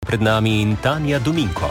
pred nami in Tanja Dominko.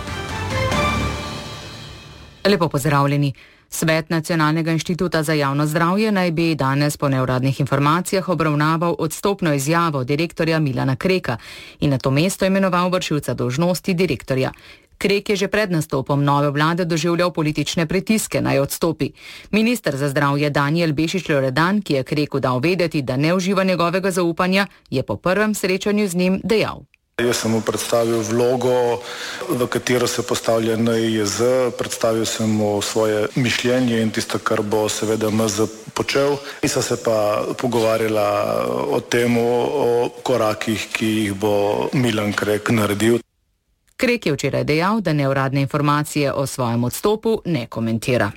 Lepo pozdravljeni. Svet Nacionalnega inštituta za javno zdravje naj bi danes po neuradnih informacijah obravnaval odstopno izjavo direktorja Milana Kreka in na to mesto imenoval vršilca dolžnosti direktorja. Krek je že pred nastopom nove vlade doživljal politične pritiske, naj odstopi. Minister za zdravje Danijel Bešič-Loredan, ki je Kreku dal vedeti, da ne uživa njegovega zaupanja, je po prvem srečanju z njim dejal. Jaz sem mu predstavil vlogo, v katero se postavlja NIJZ, predstavil sem mu svoje mišljenje in tisto, kar bo seveda MZ počel. Nisva se pa pogovarjala o tem, o korakih, ki jih bo Milan Krek naredil. Krek je včeraj dejal, da neuradne informacije o svojem odstopu ne komentira.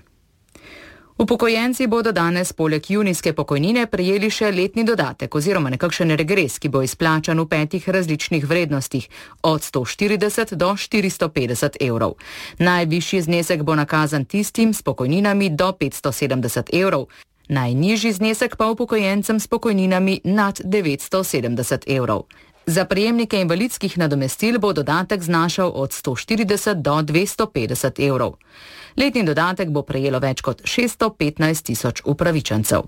Upokojenci bodo danes poleg junijske pokojnine prejeli še letni dodatek oziroma nekakšen regres, ki bo izplačan v 5 različnih vrednostih, od 140 do 450 evrov. Najvišji znesek bo nakazan tistim s pokojninami do 570 evrov, najnižji znesek pa upokojencem s pokojninami nad 970 evrov. Za prejemnike invalidskih nadomestil bo dodatek znašal od 140 do 250 evrov. Letni dodatek bo prejelo več kot 615 tisoč upravičencev.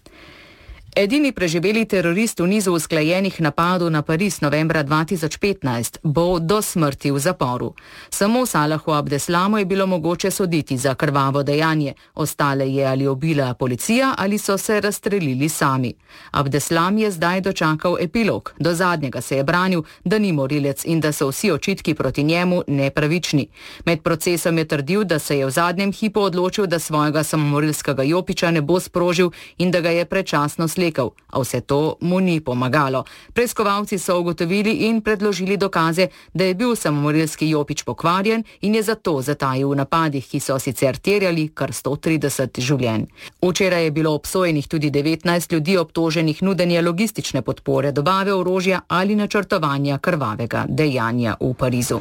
Edini preživeli terorist v nizu usklajenih napadov na Pariz novembra 2015 bo do smrti v zaporu. Samo Salahu Abdeslamu je bilo mogoče soditi za krvavo dejanje, ostale je ali ubila policija ali so se razstrelili sami. Abdeslam je zdaj dočakal epilog, do zadnjega se je branil, da ni morilec in da so vsi očitki proti njemu nepravični. Med procesom je trdil, da se je v zadnjem hipu odločil, da svojega samomorilskega jopiča ne bo sprožil in da ga je predčasno a vse to mu ni pomagalo. Preiskovalci so ugotovili in predložili dokaze, da je bil samomorilski jopič pokvarjen in je zato zatajil v napadih, ki so sicer terjali kar 130 življenj. Včeraj je bilo obsojenih tudi 19 ljudi obtoženih nudenja logistične podpore, dobave orožja ali načrtovanja krvavega dejanja v Parizu.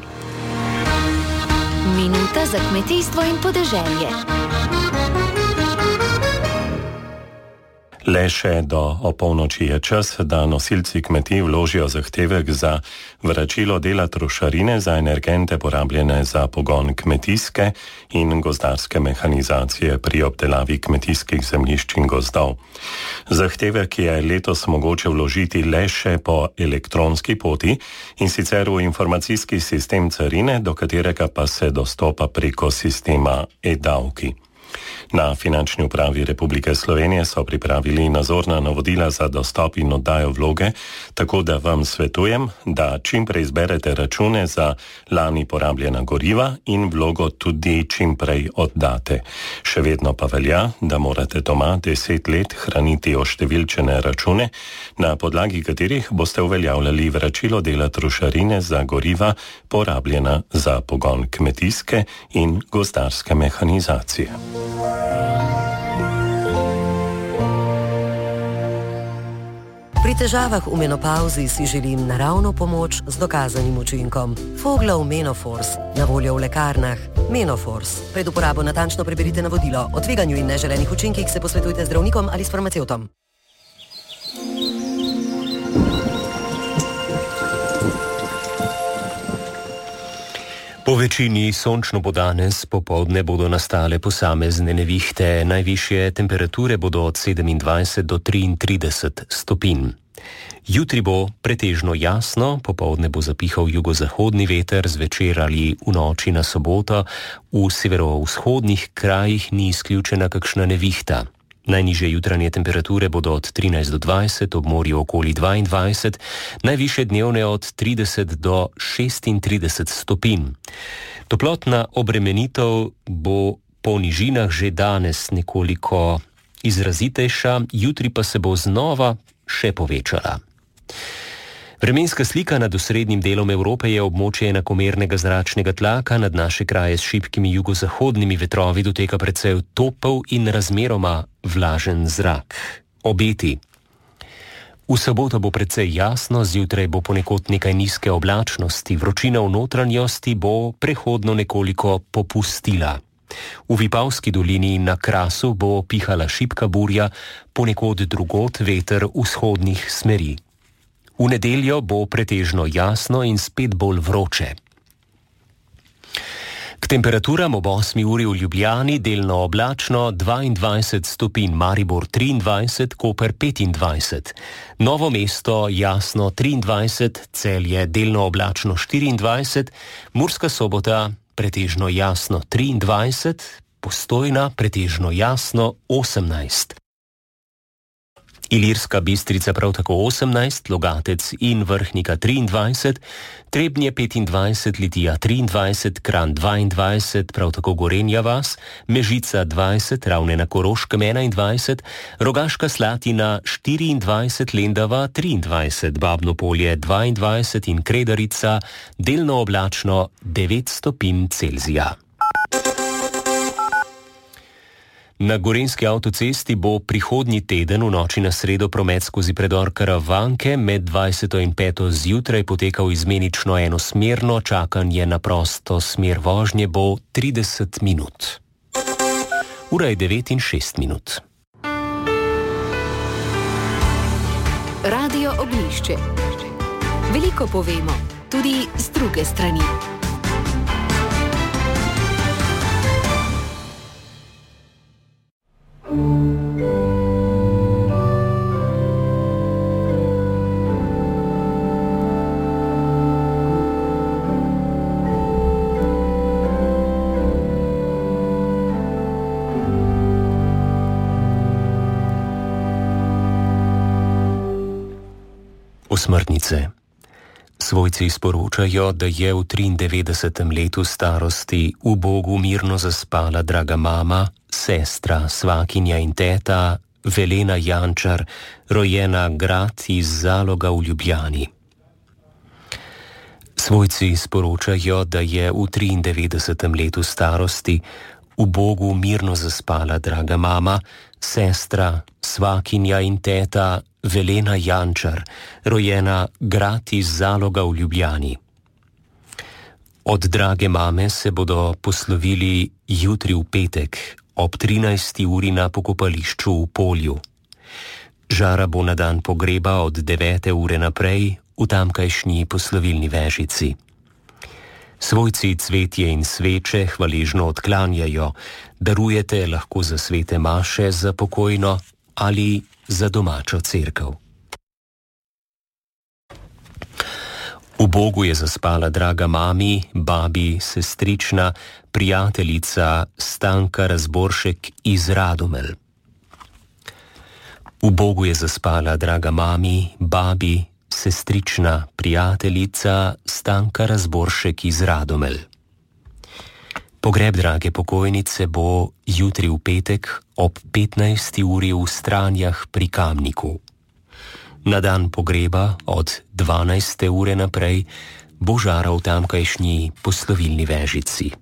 Minuta za kmetijstvo in podeželje. Le še do opolnoči je čas, da nosilci kmetij vložijo zahtevek za vračilo dela trošarine za energente porabljene za pogon kmetijske in gozdarske mehanizacije pri obdelavi kmetijskih zemljišč in gozdov. Zahtevek je letos mogoče vložiti le še po elektronski poti in sicer v informacijski sistem carine, do katerega pa se dostopa preko sistema e-davki. Na Finančni upravi Republike Slovenije so pripravili nadzorna navodila za dostop in oddajo vloge, tako da vam svetujem, da čim prej izberete račune za lani porabljena goriva in vlogo tudi čim prej oddate. Še vedno pa velja, da morate doma 10 let hraniti oštevilčene račune, na podlagi katerih boste uveljavljali vračilo dela trošarine za goriva porabljena za pogon kmetijske in gozdarske mehanizacije. Pri težavah v menopauzi si želim naravno pomoč z dokazanim učinkom. Foglov Menofors, na voljo v lekarnah. Menofors. Pred uporabo natančno preberite navodilo. O tveganju in neželenih učinkih se posvetujte z zdravnikom ali s farmacevtom. Po večini sončno bo danes, popoldne bodo nastale posamezne nevihte, najvišje temperature bodo od 27 do 33 stopinj. Jutri bo pretežno jasno, popoldne bo zapihal jugozahodni veter, zvečer ali v noči na soboto, v severovzhodnih krajih ni izključena kakšna nevihta. Najnižje jutranje temperature bodo od 13 do 20, ob morju okoli 22, najvišje dnevne od 30 do 36 stopinj. Toplotna obremenitev bo po nižinah že danes nekoliko izrazitejša, jutri pa se bo znova še povečala. Vremenska slika nad osrednjim delom Evrope je območje enakomernega zračnega tlaka, nad naše kraje s šibkimi jugozahodnimi vetrovi doteka precej topel in razmeroma vlažen zrak. Obeti. V soboto bo precej jasno, zjutraj bo ponekod nekaj nizke oblačnosti, vročina v notranjosti bo prehodno nekoliko popustila. V Vipavski dolini in na Krasu bo pihala šibka burja, ponekod drugod veter vzhodnih smeri. V nedeljo bo pretežno jasno in spet bolj vroče. K temperaturam ob 8 uri v Ljubljani delno oblačno 22 stopinj, Maribor 23, Koper 25. Novo mesto jasno 23, Celje delno oblačno 24, Murska Sobota pretežno jasno 23, Postojna pretežno jasno 18. Ilirska Bistrica prav tako 18, Logatec in Vrhnika 23, Trebnje 25, Litija 23, Kranj 22, prav tako Gorenja vas, Mežica 20, Ravne na Koroškem 21, Rogaška Slatina 24, Lendava 23, Babno Polje 22 in Kredarica delno oblačno 9 stopinj Celzija. Na gorenjski avtocesti bo prihodnji teden v noči na sredo promet skozi predor Karavanke med 20. in 5. zjutraj potekal izmenično enosmerno, čakanje na prosto smer vožnje bo 30 minut. Ura je 9 in 6 minut. Radio Ognjišče. Veliko povemo, tudi z druge strani. Osmrtnice. Svojci sporočajo, da je v 93. letu starosti v Bogu mirno zaspala draga mama, sestra, svakinja in teta Velena Jančar, rojena Grad iz Zaloga v Ljubljani. Svojci sporočajo, da je v 93. letu starosti v Bogu mirno zaspala draga mama, sestra, svakinja in teta Velena Jančar, rojena Grad iz Zaloga v Ljubljani. Od drage mame se bodo poslovili jutri v petek ob 13. uri na pokopališču v Polju. Žara bo na dan pogreba od 9. ure naprej v tamkajšnji poslovilni vežici. Svojci cvetje in sveče hvaležno odklanjajo, darujete lahko za svete maše za pokojno ali za domačo cerkev. V Bogu je zaspala draga mami, babi, sestrična, prijateljica Stanka Razboršek iz Radomelj. V Bogu je zaspala draga mami, babi, sestrična, prijateljica Stanka Razboršek iz Radomelj. Pogreb drage pokojnice bo jutri v petek ob 15. uri v Stranjah pri Kamniku. Na dan pogreba od 12. ure naprej bo žara v tamkajšnji poslovilni vežici.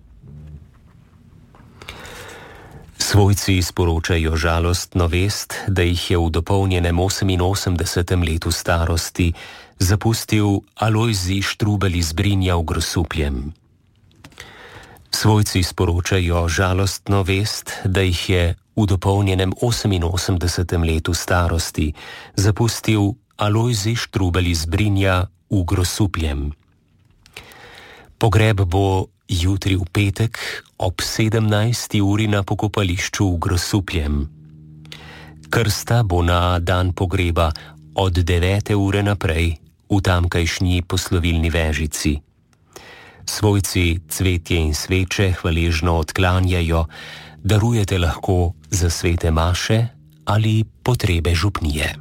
Svojci sporočajo žalostno vest, da jih je v dopolnjenem 88. letu starosti zapustil Alojzij Štrubelj iz Brinja v Grosupljem. Svojci sporočajo žalostno vest, da jih je v dopolnjenem 88. letu starosti zapustil Alojzij Štrubelj iz Brinja v Grosupljem. Pogreb bo jutri v petek ob 17. uri na pokopališču v Grosupljem. Krsta bo na dan pogreba od 9. ure naprej v tamkajšnji poslovilni vežici. Svojci cvetje in sveče hvaležno odklanjajo, darujete lahko za svete maše ali potrebe župnije.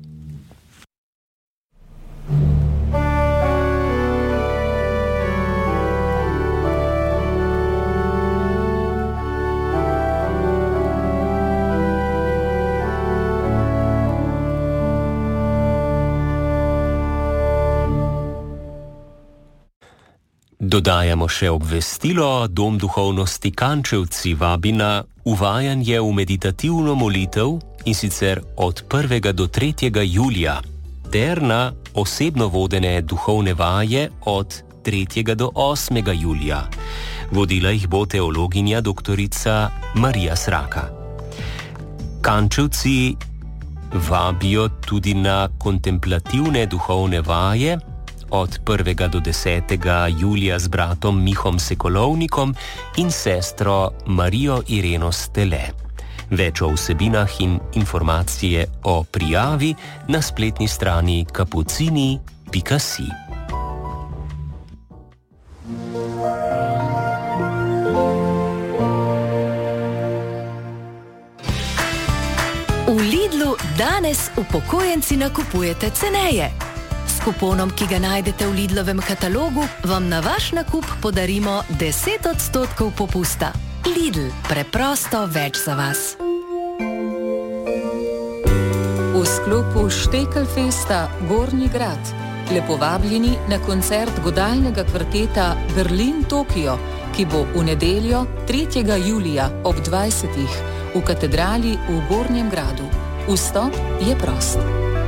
Dodajamo še obvestilo, Dom duhovnosti Kančevci vabi na uvajanje v meditativno molitev, in sicer od 1. do 3. julija, ter na osebno vodene duhovne vaje od 3. do 8. julija. Vodila jih bo teologinja doktorica Marija Sraka. Kančevci Vabijo tudi na kontemplativne duhovne vaje od 1. do 10. julija z bratom Mihom Sekolovnikom in sestro Marijo Ireno Stele. Več o vsebinah in informacije o prijavi na spletni strani kapucini.si. V Lidlu danes upokojenci nakupujete ceneje. S kuponom, ki ga najdete v Lidlovem katalogu, vam na vaš nakup podarimo 10% popusta. Lidl, preprosto več za vas. V sklopu Štekelfesta Gornji Grad lepo vabljeni na koncert godalnega kvarteta Berlin-Tokio, ki bo v nedeljo 3. julija ob 20. v katedrali v Gornjem Gradu. Vstop je prost.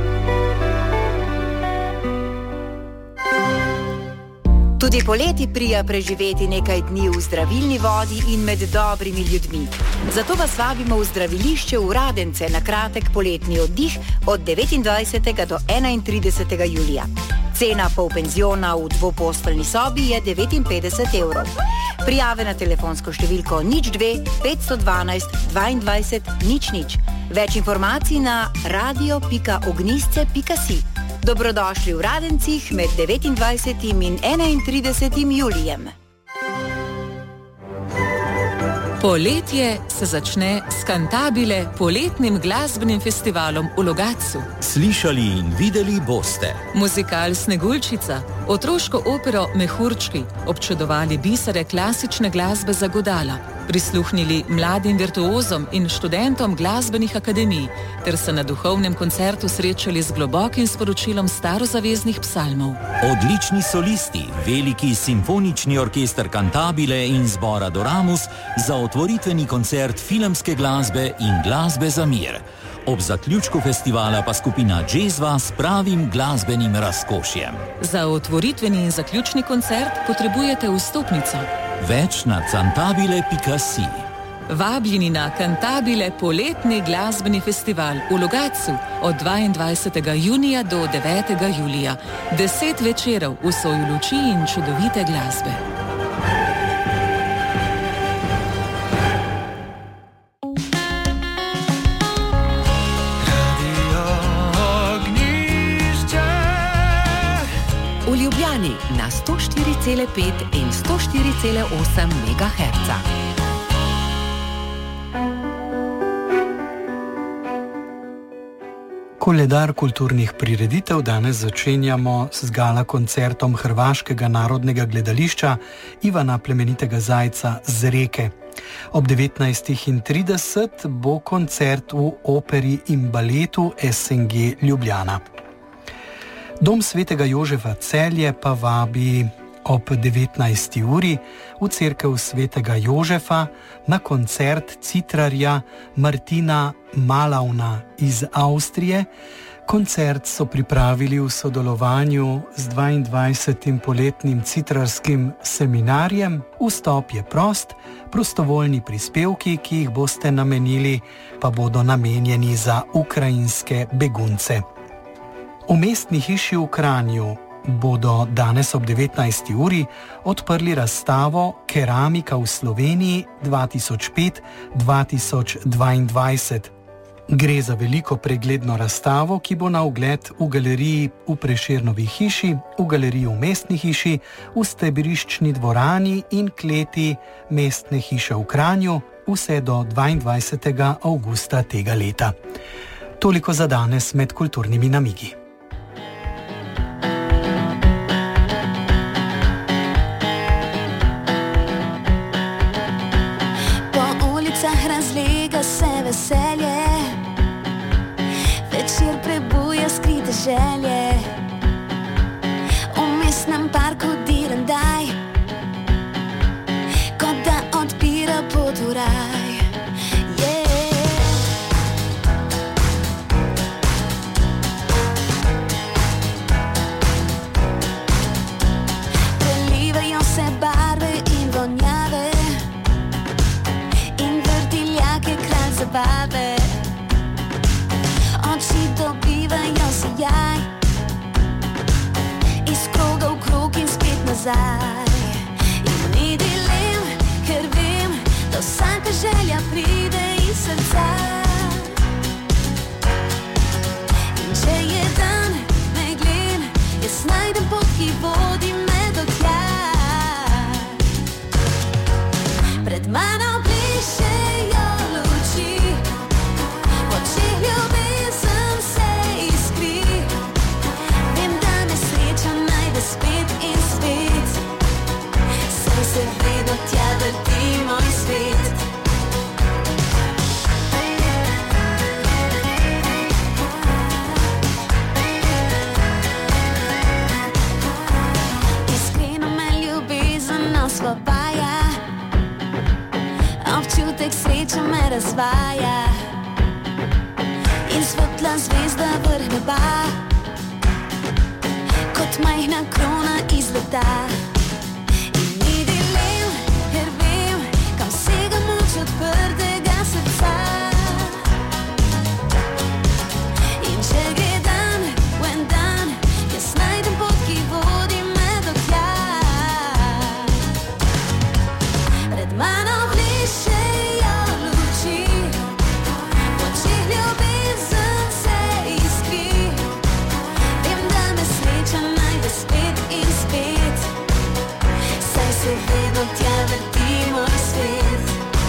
Tudi poleti prija preživeti nekaj dni v zdravilni vodi in med dobrimi ljudmi. Zato vas vabimo v zdravilišče v Radence na kratek poletni oddih od 29. do 31. julija. Cena polpenziona v dvoposteljni sobi je 59 €. Prijave na telefonsko številko 02 512 22 00. Več informacij na radio.ognisce.si. Dobrodošli v Radencih med 29. in 31. julijem. Poletje se začne s Cantabile poletnim glasbenim festivalom v Logatcu. Slišali in videli boste Muzikal Sneguljčica, otroško opero Mehurčki, občudovali bisere klasične glasbe za godala, prisluhnili mladim virtuozom in študentom glasbenih akademij ter se na duhovnem koncertu srečali z globokim sporočilom starozaveznih psalmov. Odlični solisti, veliki simfonični orkester Cantabile in zbora Doramus za otvoritveni koncert filmske glasbe in glasbe za mir. Ob zaključku festivala pa skupina Džezva s pravim glasbenim razkošjem. Za otvoritveni in zaključni koncert potrebujete vstopnico. Več na cantabile.si. Vabljeni na Cantabile poletni glasbeni festival v Logatcu od 22. junija do 9. julija. 10 večerov v soju luči in čudovite glasbe. V Ljubljani na 104,5 in 104,8 MHz. Koledar kulturnih prireditev danes začenjamo z gala koncertom Hrvaškega narodnega gledališča Ivana Plemenitega Zajca z Reke. Ob 19:30 bo koncert v operi in baletu SNG Ljubljana. Dom svetega Jožefa Celje pa vabi ob 19. uri v cerkev svetega Jožefa na koncert citrarja Martina Malauna iz Avstrije. Koncert so pripravili v sodelovanju z 22. poletnim citrarskim seminarjem. Vstop je prost, prostovoljni prispevki, ki jih boste namenili, pa bodo namenjeni za ukrajinske begunce. V mestni hiši v Kranju bodo danes ob 19. uri odprli razstavo Keramika v Sloveniji 2005-2022. Gre za veliko pregledno razstavo, ki bo na ogled v galeriji v Prešernovi hiši, v galeriji v mestni hiši, v steberiščni dvorani in kleti mestne hiše v Kranju vse do 22. avgusta tega leta. Toliko za danes med kulturnimi namigi. Razlega se veselje, večer prebuja skrite želje. V mestnem parku dirandaj, kot da odpira pot v raj. nazaj. In ni dilem, ker vem, da vsaka želja pride iz srca. In če je dan meglen, jaz najdem pot, ki vodi me do tja. Pred mano blišejo luči, v očeh ljubezen se iskri. Vem, da me sreča najde spet in spet, saj se vedno tja vrti moj svet. Iskreno me ljubezen osvobaja, občutek sreče me razvaja in svetla zvezda vrh neba, kot majhna krona iz leta. In ni dilem, ker vem, kam sega moč odprtega srca. In če gre dan v en dan, jaz najdem pot, ki vodi me do tja. Pred mano blišejo luči, v očeh ljubezen se iskri. Vem, da me sreča najde spet in spet, saj se vedno tja vrti moj svet.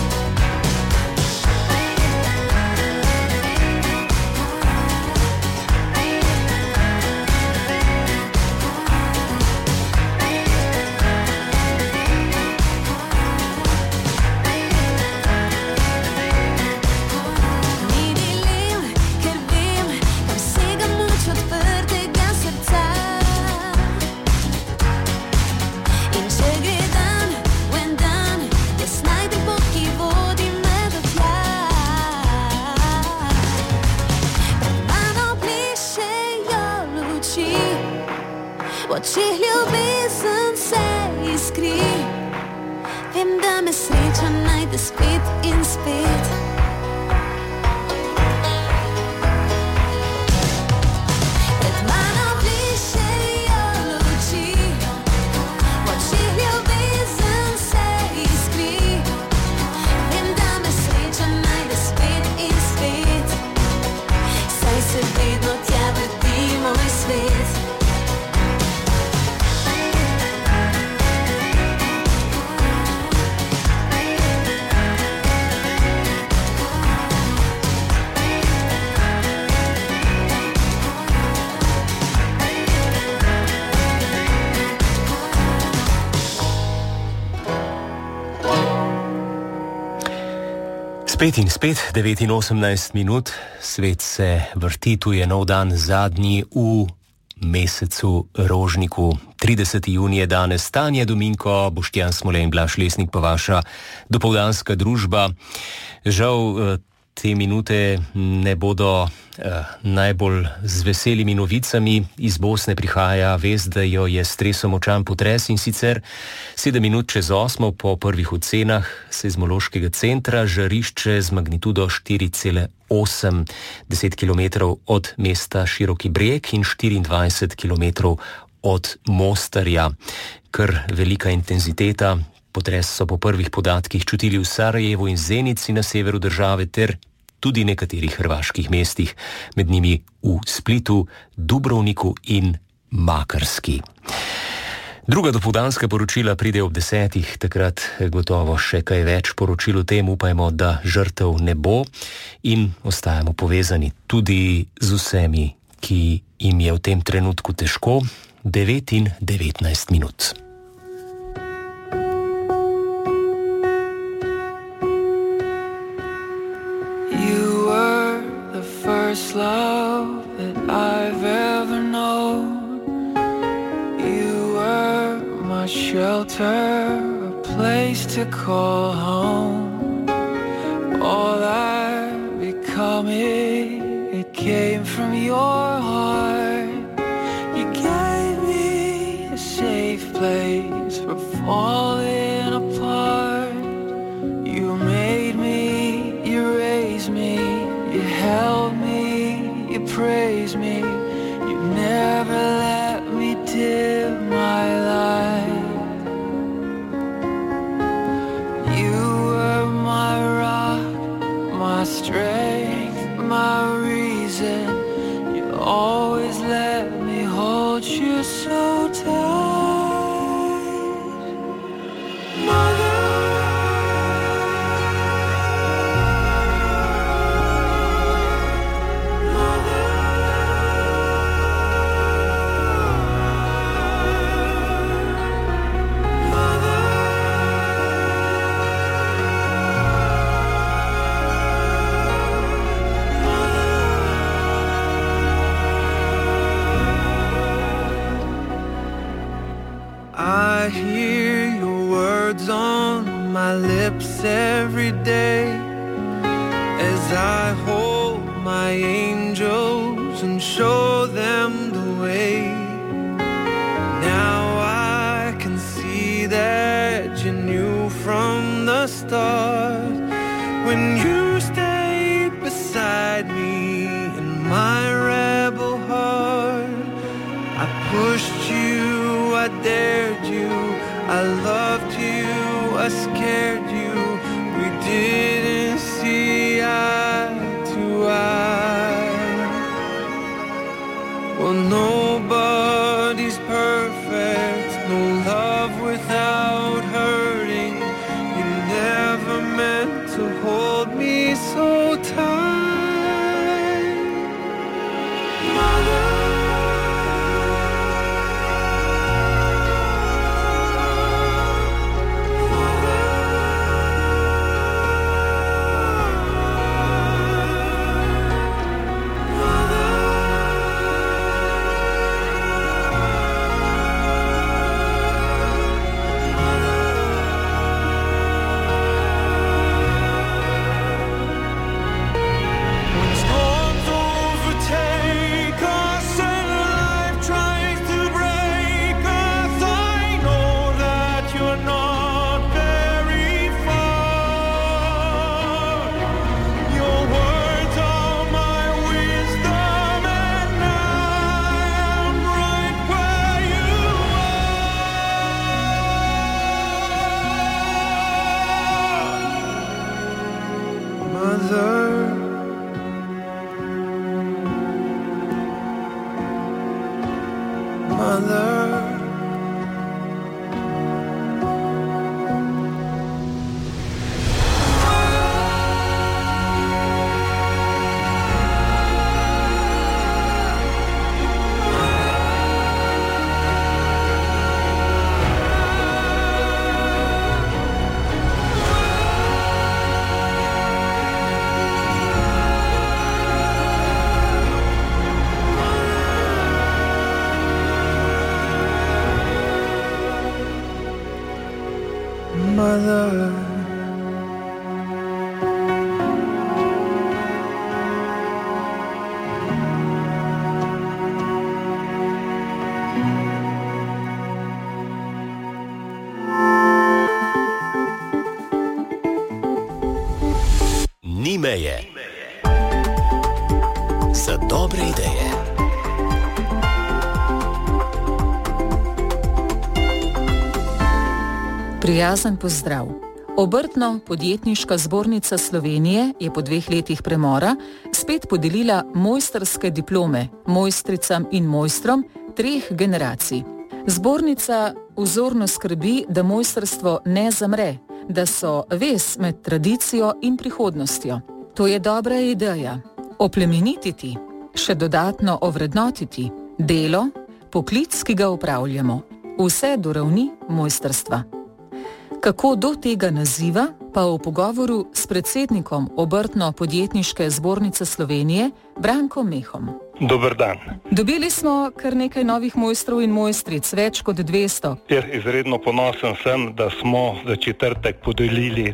Ni dilem, ker vem, kam sega moč odprtega srca. In če gre dan v en dan, jaz najdem pot, ki vodi me do tja. Pred mano blišejo luči, v očeh ljubezen se iskri. Vem, da me sreča najde spet in spet. Pred mano blišejo luči, v očeh ljubezen se iskri. Vem, da me sreča najde spet in spet, saj se vedno tja vrti moj svet. Spet in spet, 9:18, svet se vrti, tu je nov dan, zadnji v mesecu Rožniku. 30. junij je danes, Tanja Dominko, Boštjan Smole in Blaž Lesnik pa vaša dopoldanska družba. Žal te minute ne bodo najbolj z veselimi novicami. Iz Bosne prihaja vest, da jo je stresel močan potres, in sicer 7 minut čez 8 po prvih ocenah seizmološkega centra, žarišče z magnitudo 4,8, 10 km od mesta Široki Breg in 24 km od Mostarja. Kar velika intenziteta. Potres so po prvih podatkih čutili v Sarajevu in Zenici na severu države ter tudi nekaterih hrvaških mestih, med njimi v Splitu, Dubrovniku in Makarski. Druga dopoldanska poročila pride ob 10, takrat gotovo še kaj več poročil o tem, upajmo, da žrtev ne bo in ostajamo povezani tudi z vsemi, ki jim je v tem trenutku težko. 9:19 minut. First love that I've ever known. You were my shelter, a place to call home. All I've become, it came from your heart. You gave me a safe place for falling apart. You made me, you raised me, you held me, you praise me, you never let me dim my light. words on my lips every day as I hold my angels and show them the way. Now I can see that you knew from the start when you stayed beside me in my rebel heart. I pushed you, I dared you, I loved you, I scared you. We didn't see eye to eye. Well, nobody's perfect, no love without hurting. You never meant to hold me so tight, Mother. Mother. Ni meje za dobre ideje. Prijazen pozdrav. Obrtno-podjetniška zbornica Slovenije je po 2 letih premora spet podelila mojstrske diplome mojstricam in mojstrom 3 generacij. Zbornica vzorno skrbi, da mojstrstvo ne zamre, da so vez med tradicijo in prihodnostjo. To je dobra ideja. Oplemenititi, še dodatno ovrednotiti delo, poklic, ki ga upravljamo, vse do ravni mojstrstva. Kako do tega naziva, pa v pogovoru s predsednikom Obrtno-podjetniške zbornice Slovenije, Brankom Mehom. Dober dan. Dobili smo kar nekaj novih mojstrov in mojstric, več kot 200. Izredno ponosen sem, da smo za četrtek podelili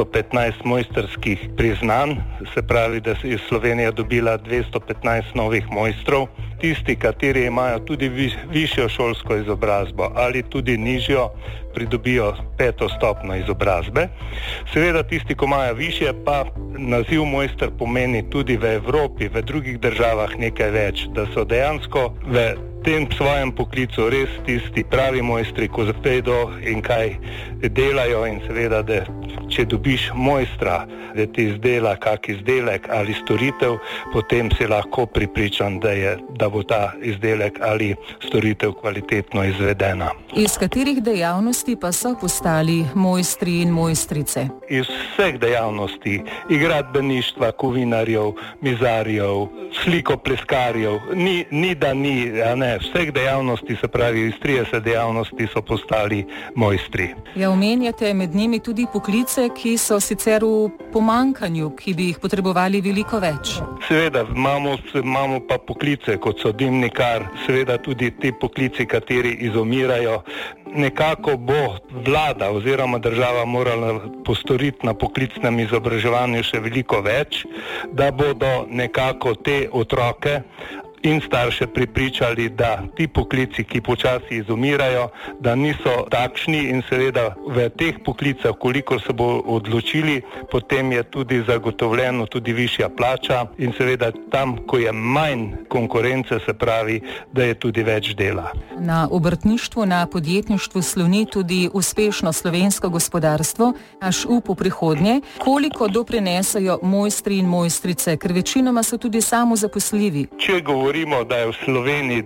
215 mojstrskih priznanj, se pravi, da je Slovenija dobila 215 novih mojstrov. Tisti, kateri imajo tudi višjo šolsko izobrazbo ali tudi nižjo, pridobijo 5. stopnjo izobrazbe. Seveda tisti, ko imajo višje, pa naziv mojster pomeni tudi v Evropi, v drugih državah nekaj več, da so dejansko v tem svojem poklicu res tisti pravi mojstri, ko zapedo in kaj delajo, in seveda, da če dobiš mojstra, da ti izdela kak izdelek ali storitev, potem si lahko pripričan, da bo ta izdelek ali storitev kvalitetno izvedena. Iz katerih dejavnosti pa so postali mojstri in mojstrice? Iz vseh dejavnosti, gradbeništva, kovinarjev, mizarjev, slikopleskarjev, ni da ni, a ne, vseh dejavnosti, se pravi, iz 30 dejavnosti so postali mojstri. Ja, omenjate med njimi tudi poklice, ki so sicer v pomanjkanju, ki bi jih potrebovali veliko več. Seveda, imamo pa poklice, kot so dimnikar, seveda tudi ti poklici, kateri izumirajo. nekako bo vlada oziroma država morala postoriti na poklicnem izobraževanju še veliko več, da bodo nekako te otroke in starše pripričali, da ti poklici, ki počasi izumirajo, da niso takšni in seveda v teh poklicah, koliko se bo odločili, potem je tudi zagotovljeno tudi višja plača in seveda tam, ko je manj konkurence, se pravi, da je tudi več dela. Na obrtništvu, na podjetništvu sloni tudi uspešno slovensko gospodarstvo. Naš up v prihodnje, koliko doprinesajo mojstri in mojstrice, ker večinoma so tudi samozaposljivi. Če govorimo, da je v Sloveniji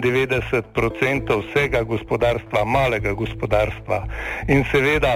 99% vsega gospodarstva, malega gospodarstva in seveda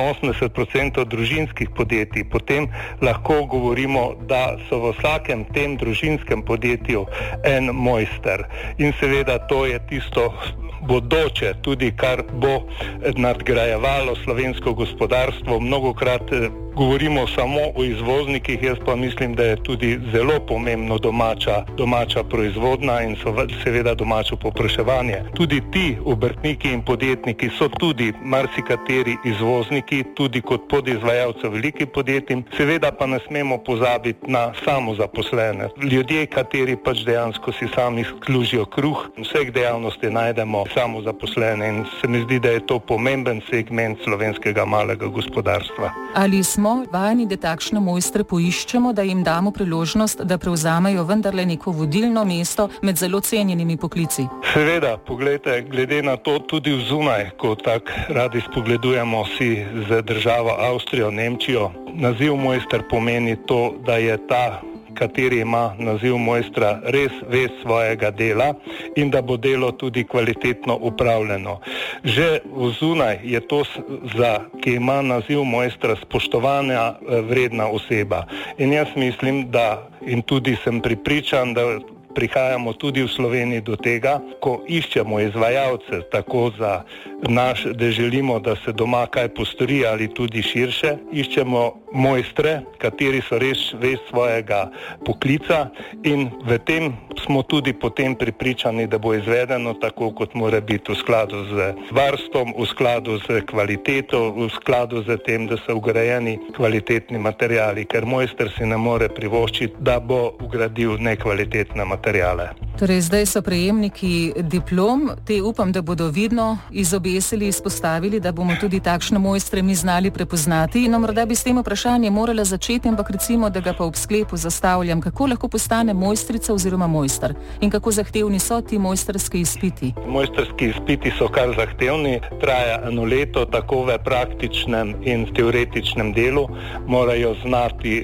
85% družinskih podjetij, potem lahko govorimo, da so v vsakem tem družinskem podjetju en mojster. In seveda to je tisto bodoče, tudi kar bo nadgrajevalo slovensko gospodarstvo. Mnogokrat govorimo samo o izvoznikih, jaz pa mislim, da je tudi zelo pomembno domača proizvodnja in seveda domačo povpraševanje. Tudi ti obrtniki in podjetniki so tudi marsikateri izvozniki, tudi kot podizvajalce velikih podjetij. Seveda pa ne smemo pozabiti na samozaposlene. Ljudje, kateri pač dejansko si sami služijo kruh, vseh dejavnosti najdemo samozaposlene in se mi zdi, da je to pomemben segment slovenskega malega gospodarstva. Ali smo vajeni, da takšne mojstre poiščemo, da jim damo priložnost, da prevzamejo vendarle neko vodilno mesto med zelo cenjenimi poklici? Seveda, poglejte, glede na to tudi vzunaj, ko tak radi spogledujemo si z državo Avstrijo, Nemčijo, naziv mojster pomeni to, da je ta, kateri ima naziv mojstra, res vest svojega dela in da bo delo tudi kvalitetno upravljeno. Že vzunaj je to, ki ima naziv mojstra, spoštovanja vredna oseba. In jaz mislim, da in tudi sem pripričan, da prihajamo tudi v Sloveniji do tega, ko iščemo izvajalce tako za da želimo, da se doma kaj postori ali tudi širše, iščemo mojstre, kateri so res vest svojega poklica in v tem smo tudi potem pripričani, da bo izvedeno tako, kot mora biti, v skladu z varstvom, v skladu z kvaliteto, v skladu z tem, da so vgrajeni kvalitetni materiali, ker mojster si ne more privoščiti, da bo vgradil nekvalitetne materijale. Torej, zdaj so prejemniki diplom, te upam, da bodo vidno izobesili, izpostavili, da bomo tudi takšne mojstre mi znali prepoznati. No, morda bi s tem vprašanjem morala začeti, ampak recimo, da ga pa ob sklepu zastavljam, kako lahko postane mojstrica oziroma mojster in kako zahtevni so ti mojstrski izpiti? Mojstrski izpiti so kar zahtevni, traja 1 leto, tako v praktičnem in teoretičnem delu, morajo znati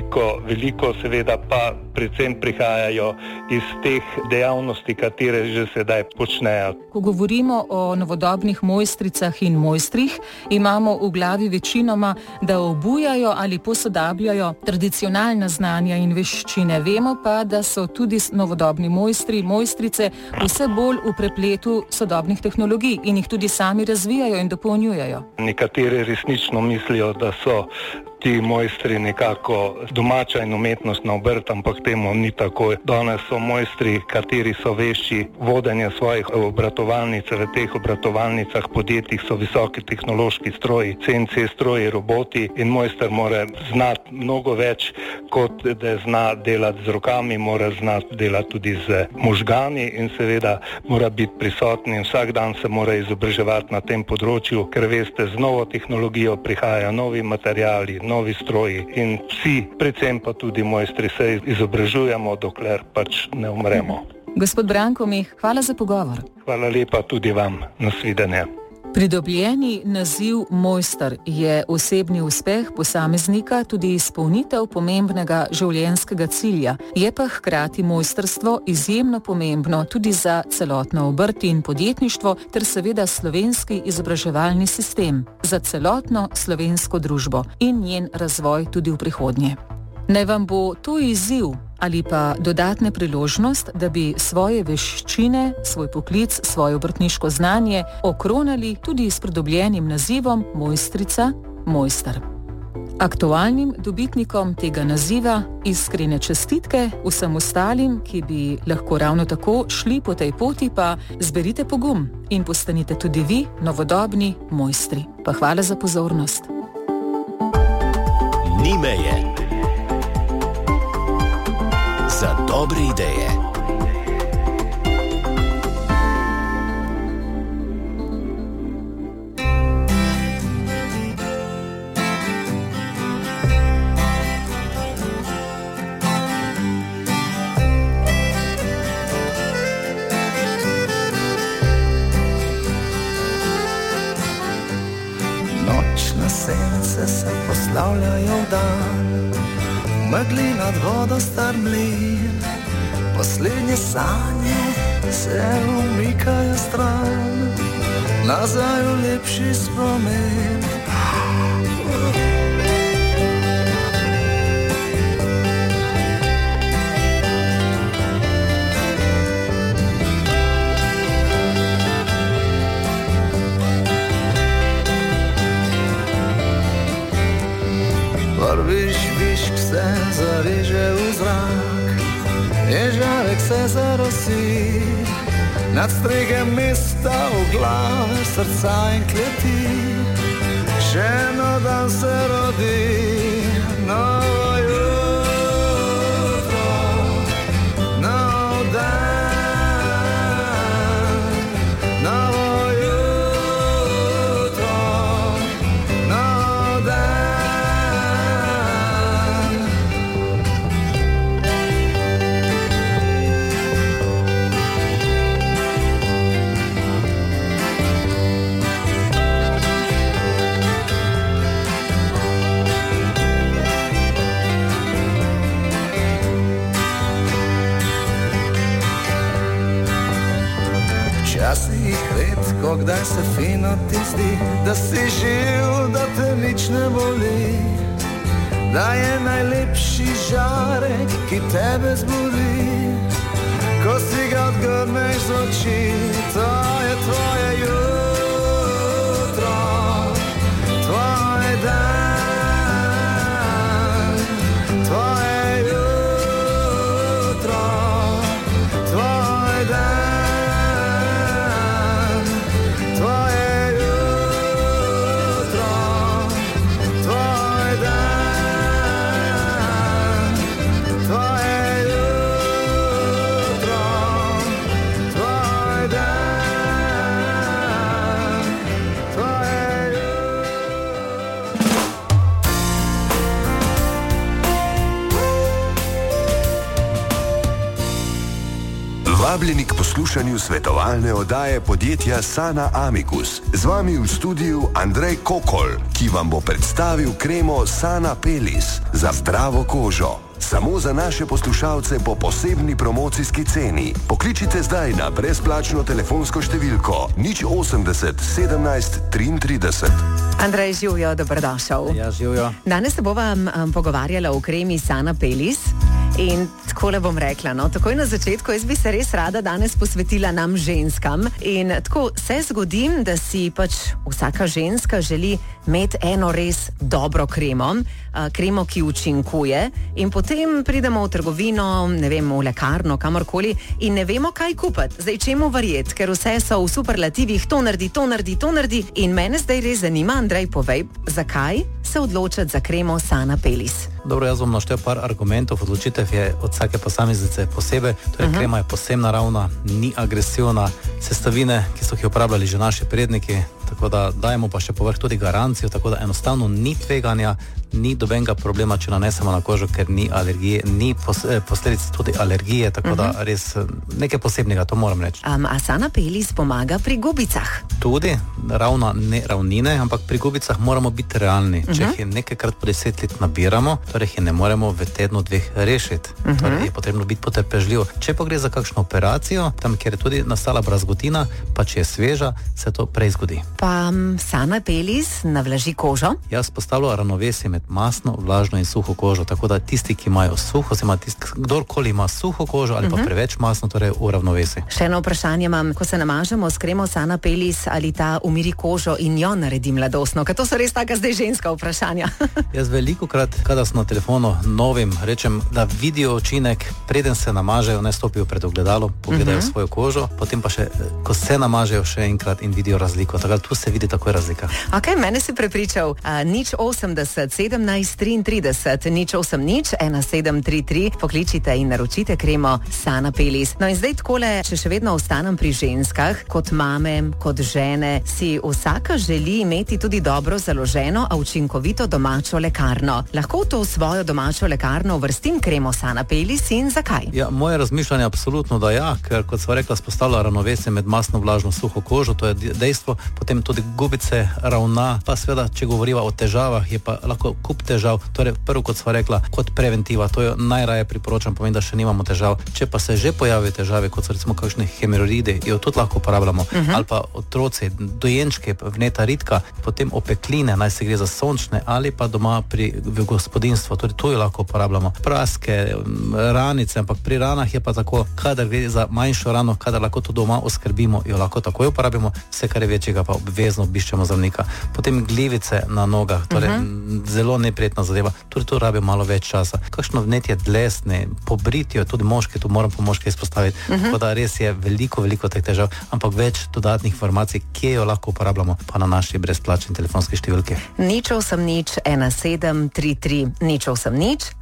veliko, seveda pa predvsem prihajajo iz teh dejavnosti, katere že sedaj počnejo. Ko govorimo o novodobnih mojstricah in mojstrih, imamo v glavi večinoma, da obujajo ali posodabljajo tradicionalna znanja in veščine. Vemo pa, da so tudi novodobni mojstri, mojstrice vse bolj v prepletu sodobnih tehnologij in jih tudi sami razvijajo in dopolnjujejo. Nekateri resnično mislijo, da so ti mojstri nekako domača in umetnostna obrt, ampak temu ni tako. Danes so mojstri, kateri so vešči vodenja svojih obratovalnic. V teh obratovalnicah podjetjih so visoki tehnološki stroji, CNC stroji, roboti in mojster mora znati mnogo več, kot da zna delati z rokami, mora znati delati tudi z možgani in seveda mora biti prisoten in vsak dan se mora izobraževati na tem področju, ker veste, z novo tehnologijo prihajajo novi materiali, novi stroji in vsi, predvsem pa tudi mojstri, se izobražujemo, dokler pač ne umremo. Gospod Branko Meh, hvala za pogovor. Hvala lepa tudi vam. Nasvidenje. Pridobljeni naziv mojster je osebni uspeh posameznika, tudi izpolnitev pomembnega življenjskega cilja. Je pa hkrati mojstrstvo izjemno pomembno tudi za celotno obrt in podjetništvo ter seveda slovenski izobraževalni sistem, za celotno slovensko družbo in njen razvoj tudi v prihodnje. Naj vam bo to izziv ali pa dodatna priložnost, da bi svoje veščine, svoj poklic, svoje obrtniško znanje okronali tudi s pridobljenim nazivom mojstrica, mojster. Aktualnim dobitnikom tega naziva iskrene čestitke, vsem ostalim, ki bi lahko ravno tako šli po tej poti, pa zberite pogum in postanite tudi vi novodobni mojstri. Pa hvala za pozornost. Ni meje. Za dobre ideje. Sence se poslavljajo v dan, megli nad vodo star mlin, poslednje sanje se umikajo stran, nazaj v lepši spomin. Prvič višk se zareže v zrak, ježarek se zarosi, nad stregem mesta v glave srca in kleti. Še eno dan se rodi, novo jutro, nov dan, novo jutro, nov dan. Včasih redko, kdaj se fino ti zdi, da si živ, da te nič ne boli, da je najlepši žarek, ki tebe zbudi, ko si ga odgrneš z oči, to je tvoje jutro, tvoj dan, tvoje jutro, tvoj dan. Vabljeni k poslušanju svetovalne oddaje podjetja Sana Amicus. Z vami v studiu Andrej Kokol, ki vam bo predstavil kremo Sana Pelis za zdravo kožo. Samo za naše poslušalce po posebni promocijski ceni. Pokličite zdaj na brezplačno telefonsko številko 080 17 33. Andrej, živijo, dobrodošel. Ja, živijo. Danes se bova pogovarjala o kremi Sana Pelis. In takole bom rekla, no, takoj na začetku, jaz bi se res rada danes posvetila nam ženskam. In tako se zgodi, da si pač vsaka ženska želi imeti eno res dobro kremo, kremo, ki učinkuje, in potem pridemo v trgovino, ne vem, v lekarno, kamorkoli in ne vemo, kaj kupiti. Zdaj, čemu verjeti, ker vse so v superlativih, to naredi, to naredi, to naredi. In mene zdaj res zanima, Andrej, povej, zakaj se odločiti za kremo Sana Pelis? Dobro, jaz bom naštel par argumentov. Odločitev je od vsake posameznice posebej. Torej, krema je posebno naravna, ni agresivna, sestavine, ki so jih uporabljali že naši predniki, tako da dajemo pa še povrh tudi garancijo, tako da enostavno ni tveganja, ni dobenega problema, če nanesemo na kožo, ker ni alergije, ni posledic tudi alergije, tako da res nekaj posebnega, to moram reči. A Sana Pelis pomaga pri gubicah? Tudi, ne ravnine, ampak pri gubicah moramo biti realni. Če jih nekajkrat po 10 let nabiramo, torej jih ne moremo v tednu, dveh rešiti. Torej je potrebno biti potrpežljiv. Če pa gre za kakšno operacijo, tam, kjer je tudi nastala brazgotina, pa če je sveža, se to prej zgodi. Pa Sana Pelis navlaži kožo? Jaz postavljam ravnovesje med med masno, vlažno in suho kožo. Tako da tisti, ki imajo suho, kdorkoli ima suho kožo ali pa preveč masno, torej v ravnovesju. Še eno vprašanje imam, ko se namažemo s kremo Sana Pelis, ali ta umiri kožo in jo naredi mladostno, ker to so res taka zdaj ženska vprašanja. Jaz velikokrat, kada sem na telefonu novim, rečem, da vidijo učinek, preden se namažejo, ne stopijo pred ogledalo, pogledajo svojo kožo, potem pa še, ko se namažejo še enkrat in vidijo razliko. Tako da tu se vidi takoj razlika. Ok, mene si prepričal, 080 17 33 080 1733, pokličite in naročite kremo Sana Pelis. No in zdaj takole, če še vedno ostanem pri ženskah, kot mame, kot žene, si vsaka želi imeti tudi dobro založeno, a učinkovito domačo lekarno. Lahko to svojo domačo lekarno uvrstim kremo Sana Pelis in zakaj? Ja, moje razmišljanje je absolutno, da ja, ker kot sva rekla, spostavlja ravnovesje med masno, vlažno, suho kožo, to je dejstvo, potem tudi gubice ravna, pa seveda, če govoriva o težavah, je pa lahko kup težav, torej prvo, kot sva rekla, kot preventiva, to jo najraje priporočam, pomeni, da še nimamo težav. Če pa se že pojavijo težave, kot so recimo kakšne hemoroide, jo tudi lahko uporabljamo, ali pa otroci, dojenčke, vneta ritka, potem opekline, naj se gre za sončne ali pa doma v gospodinstvu, torej to jo lahko uporabljamo. Praske, ranice, ampak pri ranah je pa tako, kadar gre za manjšo rano, kadar lahko to doma oskrbimo, jo lahko takoj uporabimo, vse kar je večjega pa obvezno obiščemo zdravnika. Potem glivice na nogah, torej zelo neprijetna zadeva, tudi to rabi malo več časa. Kakšno vnetje dlesne, pobritje, tudi moške, tu moram po moške izpostaviti, tako da res je veliko teh težav, ampak več dodatnih informacij, kje jo lahko uporabljamo, pa na naši brezplačni telefonski številki. 080 1733 080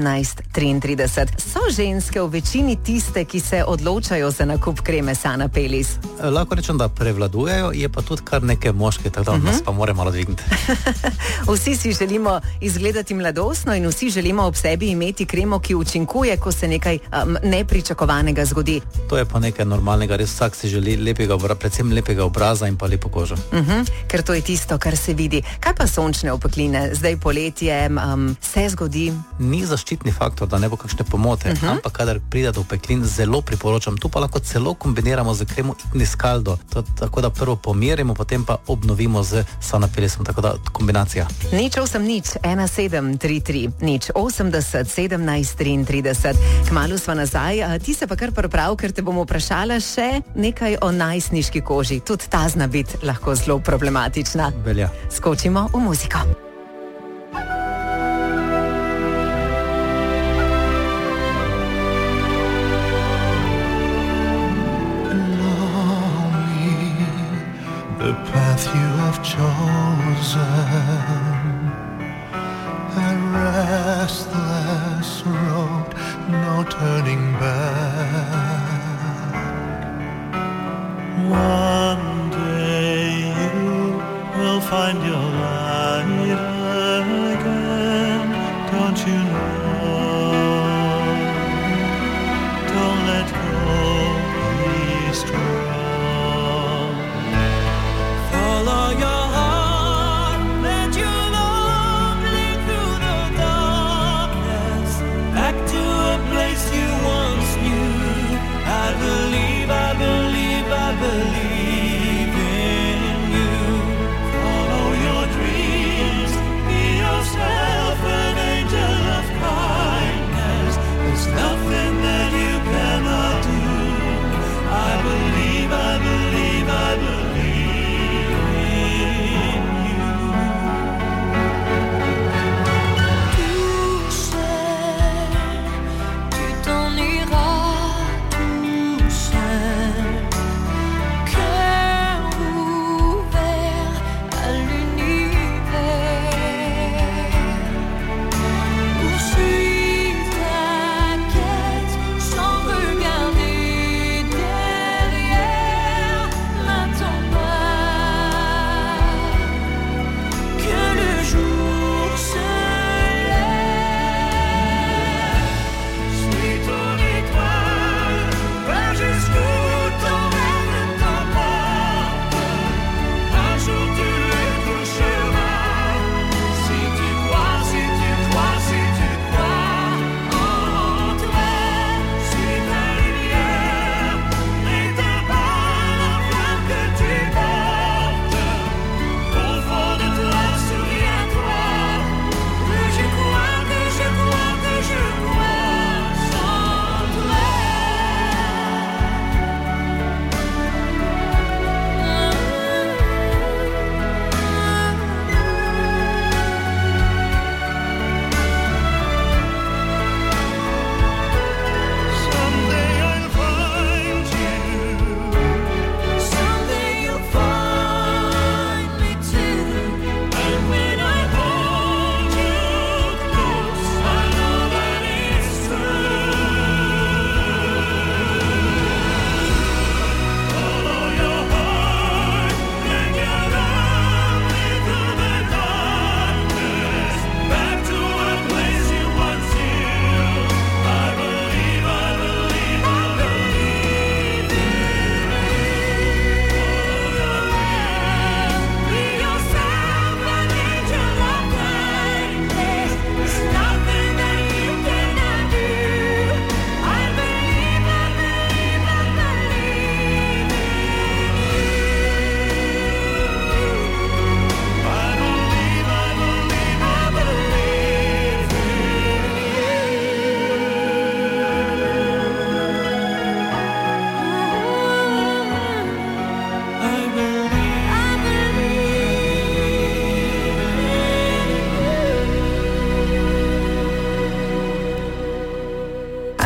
1733. So ženske v večini tiste, ki se odločajo za nakup kreme Sana Pelis? Lahko rečem, da prevladujejo, je pa tudi kar nekaj moških, tako da nas pa more malo dvigniti. Vsi si želimo izgledati mladostno in vsi želimo ob sebi imeti kremo, ki učinkuje, ko se nekaj nepričakovanega zgodi. To je pa nekaj normalnega, res vsak si želi predvsem lepega obraza in pa lepo kožo. Ker to je tisto, kar se vidi. Kaj pa sončne opekline? Zdaj poletje se zgodi? Ni zaščitni faktor, da ne bo kakšne pomote, ampak kadar pride do opeklin, zelo priporočam. Tu pa lahko celo kombiniramo z kremo Ignis Caldo, tako da prvo pomirimo, potem pa obnovimo z Sana Pelisom, tako da kombinacija. 080 1733 080 1733. Kmalu sva nazaj, ti se pa kar priprav, ker te bomo vprašala še nekaj o najstniški koži. Tudi ta zna biti lahko zelo problematična. Velja. Skočimo v muziko. The path you have chosen, a restless road, no turning back. One day you will find your light again, don't you know? Don't let go, be strong. Follow your heart,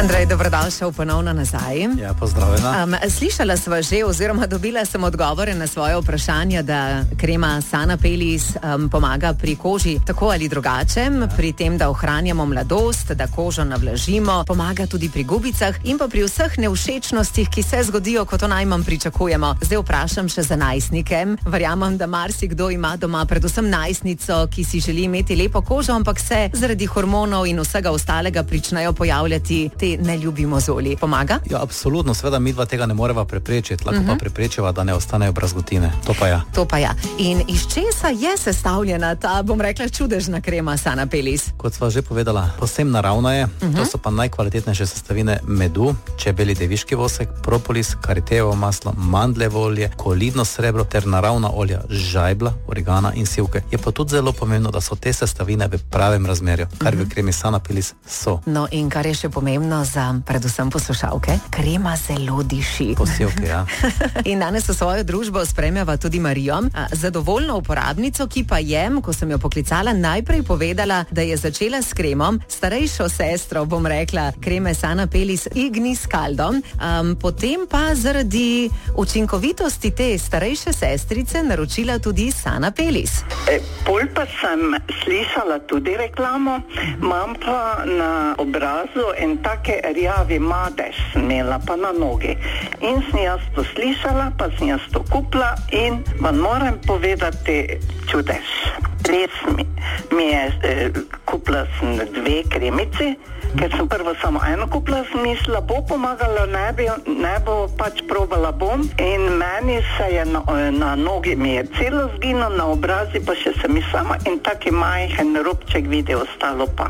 Andrej, dobrodošel ponovno nazaj. Ja, pozdravljena. Slišala sva že, oziroma dobila sem odgovore na svoje vprašanje, da krema Sana Pelis pomaga pri koži tako ali drugače, pri tem, da ohranjamo mladost, da kožo navlažimo, pomaga tudi pri gubicah in pa pri vseh nevšečnostih, ki se zgodijo, ko to najmanj pričakujemo. Zdaj vprašam še za najstnike. Verjamem, da marsikdo ima doma predvsem najstnico, ki si želi imeti lepo kožo, ampak se zaradi hormonov in vsega ostalega pričnejo pojavljati te neljubi mozoli. Pomaga? Ja, absolutno, seveda midva tega ne moreva preprečiti, lahko pa preprečiva, da ne ostanejo brazgotine. To pa ja. To pa ja. In iz česa je sestavljena ta, bom rekla, čudežna krema Sana Pelis? Kot sva že povedala, povsem naravna je. To so pa najkvalitetnejše sestavine medu, čebelji deviški vosek, propolis, karitejevo maslo, mandljevo olje, kolidno srebro ter naravna olja žajbla, origana in sivke. Je pa tudi zelo pomembno, da so te sestavine v pravem razmerju, kar v kremi Sana Pelis so. No in kar je še pomembno za predvsem poslušalke, krema zelo diši. Posevke, ja. In danes v svojo družbo spremljava tudi Marijo, zadovoljno uporabnico, ki pa je, ko sem jo poklicala, najprej povedala, da je začela s kremom, starejšo sestro, bom rekla, kreme Sana Pelis Ignis Caldo, potem pa zaradi učinkovitosti te starejše sestrice naročila tudi Sana Pelis. Pol pa sem slišala tudi reklamo, imam pa na obrazu en take rjavi madež, imela pa na nogi. In sem jaz to slišala, pa sem jaz to kupila in vam moram povedati čudež. Res mi je, kupila sem 2 kremici, ker sem prvo samo eno kupila, sem mislila, bo pomagala, ne bo pač probala bom in meni se je na nogi mi je celo zginilo, na obrazi pa še se mi sama in taki majhen robček vidi, ostalo pa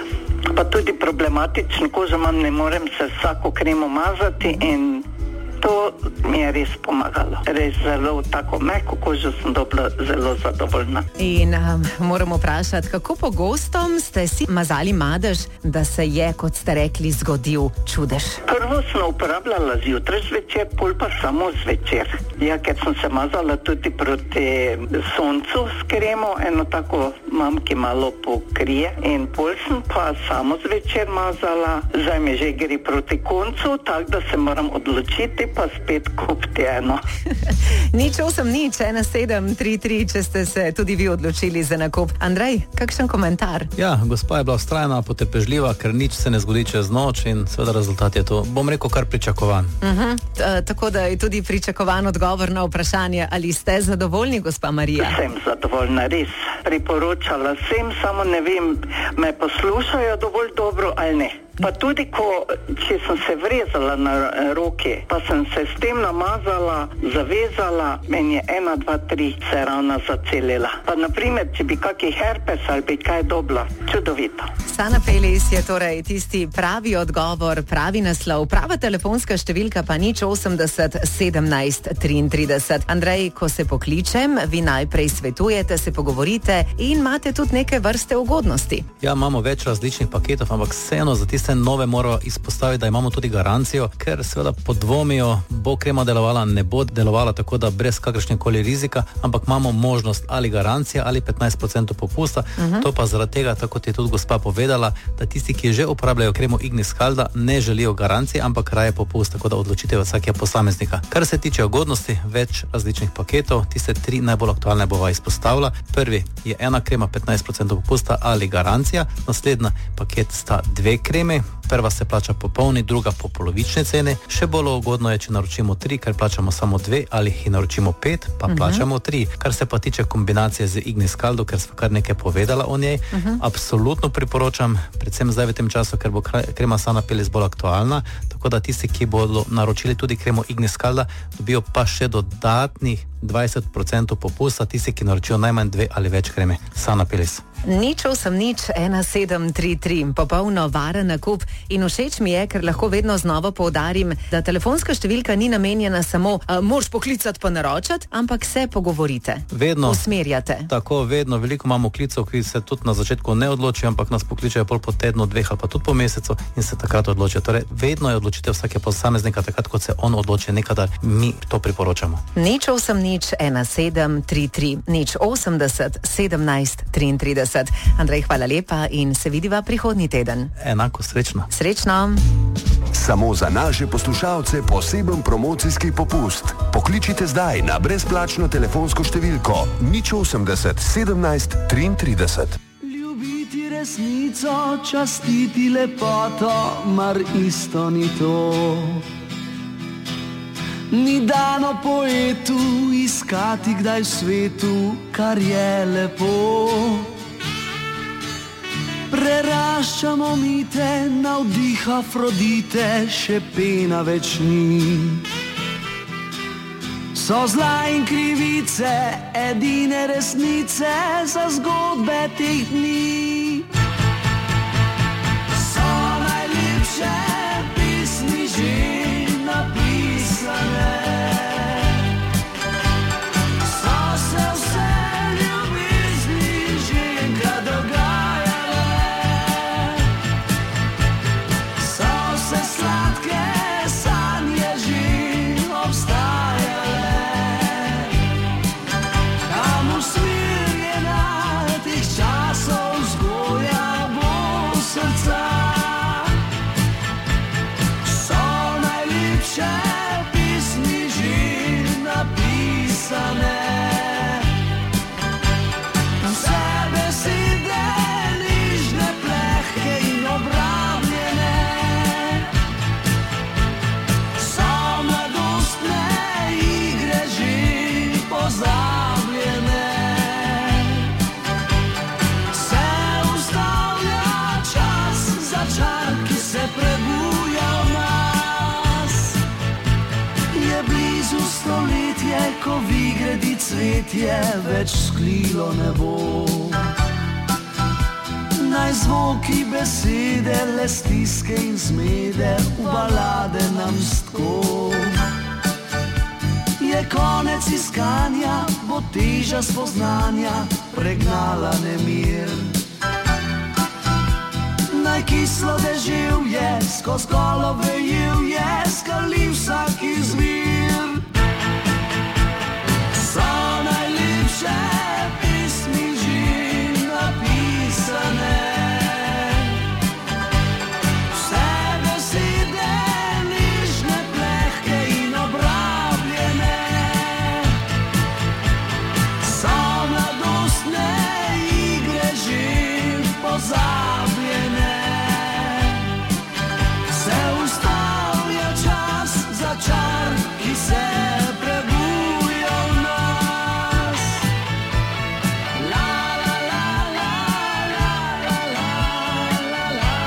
tudi problematično kožo imam, ne morem se vsako kremo mazati in to mi je res pomagalo. Res zelo tako mehko kožo sem dobila, zelo zadovoljna. In moramo vprašati, kako pogosto ste si mazali madež, da se je, kot ste rekli, zgodil čudež? Prvo sem uporabljala zjutraj zvečer, pol pa samo zvečer. Ja, ker sem se mazala tudi proti soncu s kremo, eno tako mam, ki malo pokrije in pol sem pa samo zvečer mazala. Zdaj mi že gre proti koncu, tako da se moram odločiti, pa spet kupiti eno. Nič 8-0-1-7-3-3, če ste se tudi vi odločili za nakup. Andrej, kakšen komentar? Ja, gospa je bila vztrajna, potrpežljiva, ker nič se ne zgodi čez noč in seveda rezultat je to, bom rekel, kar pričakovan. Tako da je tudi pričakovan odgovor na vprašanje, ali ste zadovoljni, gospa Marija? Sem zadovoljna, res. Priporočala sem, samo ne vem, me poslušajo dovolj dobro ali ne. Pa tudi, če sem se vrezala na roke, pa sem se s tem namazala, zavezala, meni je 1, 2, 3 se ravno zacelila. Pa naprimer, če bi kaki herpes ali bi kaj dobila, čudovito. Sana Pelis je torej tisti pravi odgovor, pravi naslov, prava telefonska številka pa 080 17 33. Andrej, ko se pokličem, vi najprej svetujete, se pogovorite in imate tudi neke vrste ugodnosti. Ja, imamo več različnih paketov, ampak vseeno za tiste nove moramo izpostaviti, da imamo tudi garancijo, ker seveda podvomijo, bo krema delovala, ne bo delovala, tako da brez kakršnekoli rizika, ampak imamo možnost ali garancija ali 15% popusta. To pa zaradi tega, tako kot je tudi gospa povedala, da tisti, ki že uporabljajo kremo Ignis Caldo, ne želijo garancije, ampak raje popust, tako da odločitev vsakega posameznika. Kar se tiče ugodnosti, več različnih paketov, tiste 3 najbolj aktualne bova izpostavila. Prvi je ena krema 15% popusta ali garancija, naslednja paket sta 2 kreme. Prva se plača po polni, druga po polovični ceni. Še bolj ugodno je, če naročimo 3, ker plačamo samo 2, ali jih naročimo 5, pa plačamo 3. Kar se pa tiče kombinacije z Ignis Caldo, ker sva kar nekaj povedala o njej, absolutno priporočam, predvsem zdaj v tem času, ker bo krema Sana Pelis bolj aktualna, tako da tisti, ki bodo naročili tudi kremo Ignis Caldo, dobijo pa še dodatnih 20% popusta, tisti, ki naročijo najmanj 2 ali več kreme Sana Pelis. 080-1733, popolno varen nakup in všeč mi je, ker lahko vedno znova poudarim, da telefonska številka ni namenjena samo moraš poklicati pa naročati, ampak se pogovorite. Vedno. Usmerjate. Tako, vedno. Veliko imamo klicov, ki se tudi na začetku ne odločijo, ampak nas pokličajo pol po tednu, 2 ali pa tudi po mesecu in se takrat odločijo. Torej, vedno je odločitev vsake posameznika takrat, kot se on odloči, nekadar mi to priporočamo. 080-1733, 080-17-33. 30. Andrej, hvala lepa in se vidiva prihodnji teden. Enako, srečno. Srečno. Samo za naše poslušalce poseben promocijski popust. Pokličite zdaj na brezplačno telefonsko številko 080 17 33. Ljubiti resnico, častiti lepoto, mar isto ni to. Ni dano poetu iskati kdaj v svetu, kar je lepo. Preraščamo mite, navdih Afrodite, še pena več ni. So zla in krivice, edine resnice za zgodbe teh dni. So najlepše pismi že napisane. So se vse ljubezni že enkrat dogajale. So se sladke sanje že obstajale. Kam usmerjena teh časov vzgoja bo srca. So najlepše pismi že napisane. Vse besede nižne, plehke in obrabljene. So mladostne igre že pozabljene. Se ustavlja čas za čar, ki se prebuja v nas. Je blizu stoletje, ko v igredi cvetje več sklilo ne bo. Naj zvoki besede, le stiske in zmede v balade nam stko. Je konec iskanja, bo teža spoznanja pregnala nemir. Naj kislo deževje, skoz golo vejevje, skali vsak izvir. So najlepše pismi že napisane. Vse besede nižne, plehke in obrabljene. So mladostne igre že pozabljene. Se ustavlja čas za čar, ki se prebuja v nas. La la la la la la la la la.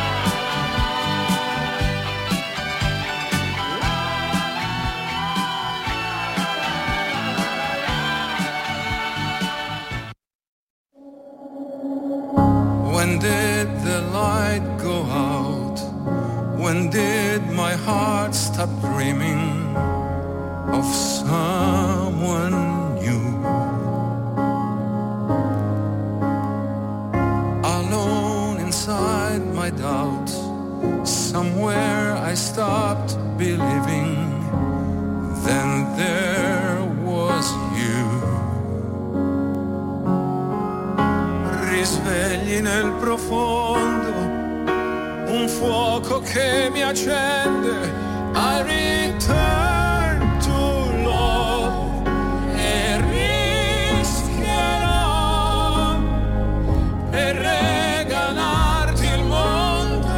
When did the light go out? When did my heart stop dreaming of someone new? Alone inside my doubts, somewhere I stopped believing. Then there was you. Risvegli nel profondo un fuoco che mi accende. I return to love e rischierò per regalarti il mondo.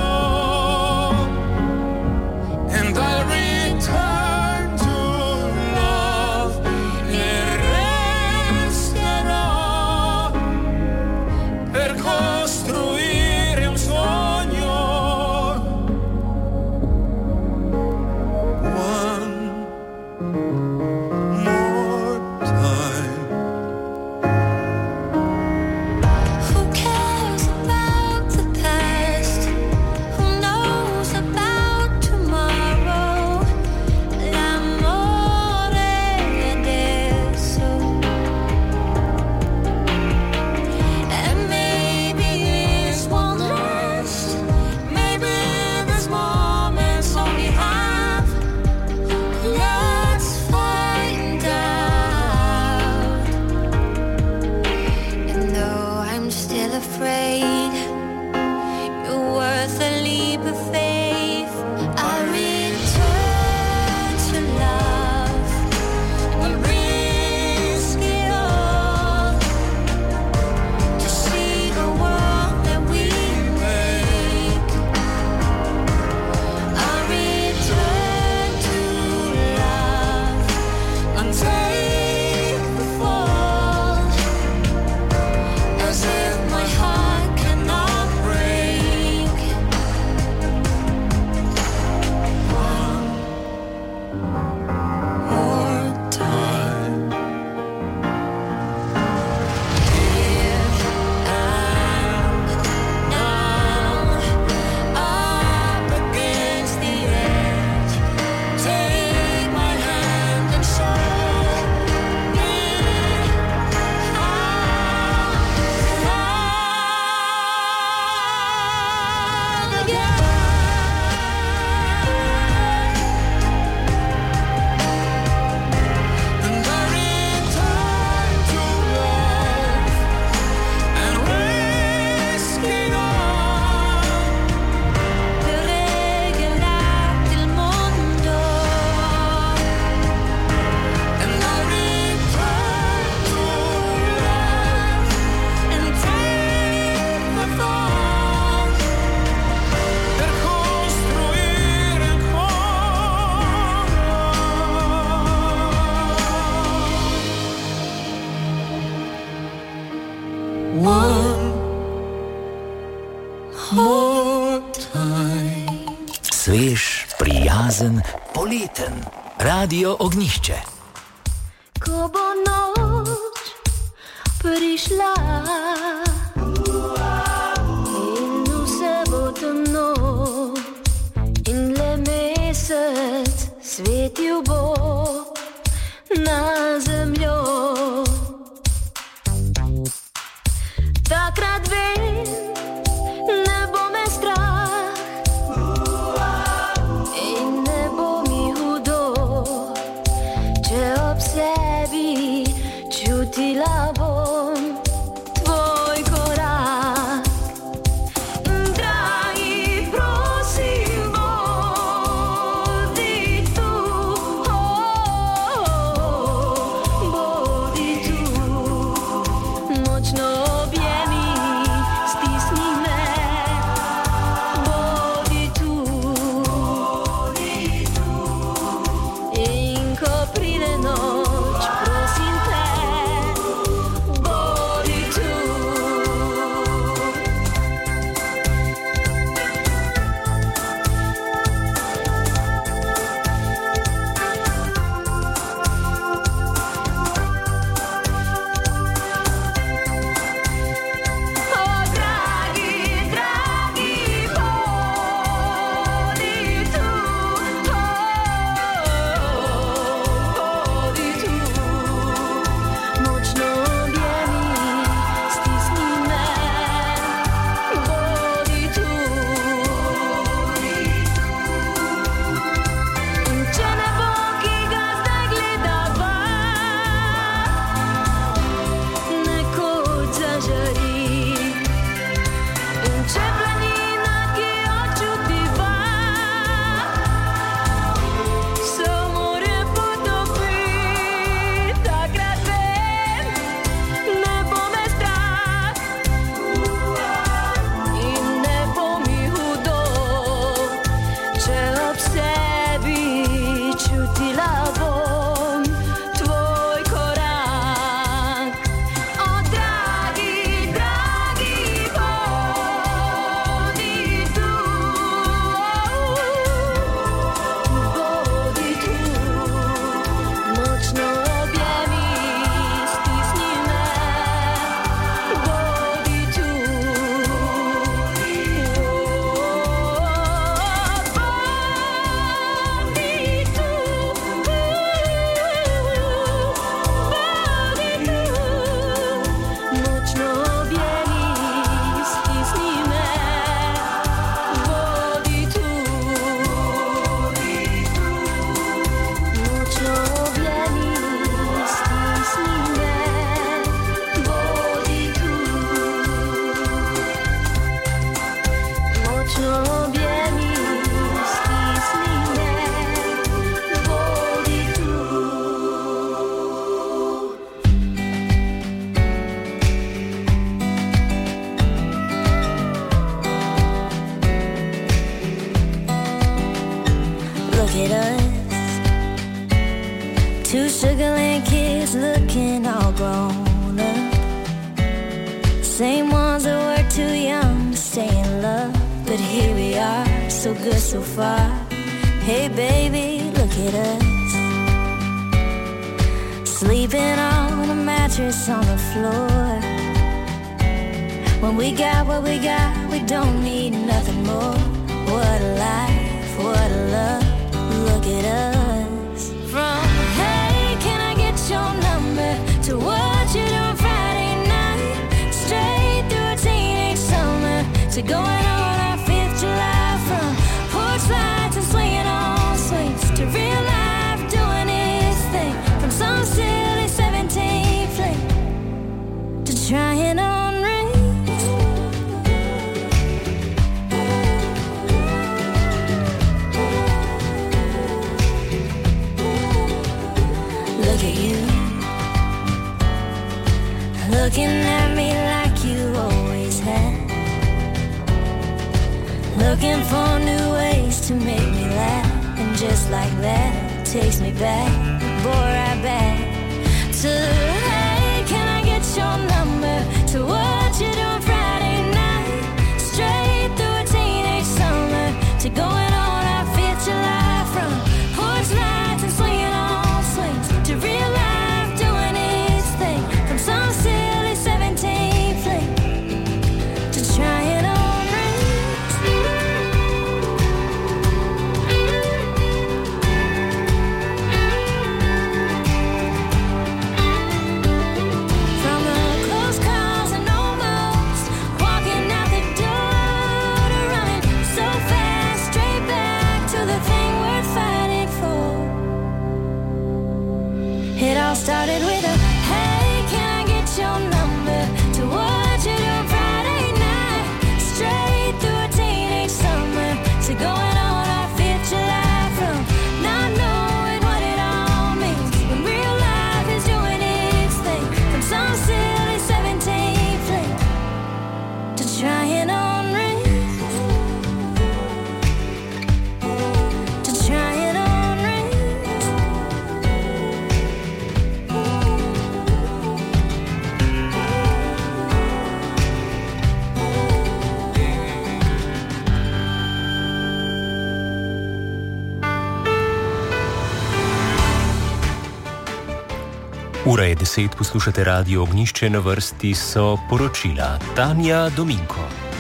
And I'll return to love e resterò per costruire un sogno. afraid. You're worth a leap of faith. I return to love. We risk it all to see the world that we make. I return to love and take the fall, as if my heart cannot break. One more time. Here and now, up against the edge. Take my hand and show me how again. And I return to love and risk it all per regalarti il mondo. And I return to love and take the fall per costruire ancora. One more time. Svež, prijazen, poleten. Radio Ognjišče. Ko bo noč prišla in vse bo temno in le mesec svetil bo na zemljo, takrat vem, ne bo me strah in ne bo mi hudo, če ob sebi čutila bom tvoj korak. Dragi, prosim, bodi tu, kids looking all grown up. Same ones that were too young to stay in love. But here we are, so good so far. Hey baby, look at us, sleeping on a mattress on the floor. When we got what we got, we don't need nothing more. What a life, what a love, look at us. From hey, can I get your number, to what you do on Friday night, straight through a teenage summer, to going on our 5th July. From porch lights and swinging on swings, to real life doing its thing. From some silly 17 fling, to trying on rings. Look at you, looking at me like you always had, looking for new ways to make me laugh. And just like that, takes me back, boy, right back to hey, can I get your number, to what you do on Friday night, straight through a teenage summer, to going on our 5th July. From porch lights and swinging on swings, to real life doing its thing. From some silly 17 fling, to trying on rings. From the close calls and almost walking out the door, to running so fast straight back to the thing worth fighting for. It all started with a hey, can I get your number, to what you do on Friday night, straight through a teenage summer, to going on our 5th July. From not knowing what it all means, when real life is doing its thing. From some silly 17 fling, to trying on rings, to trying on rings. Ura je 10, poslušate Radio Ognjišče, na vrsti so poročila. Tanja Dominko.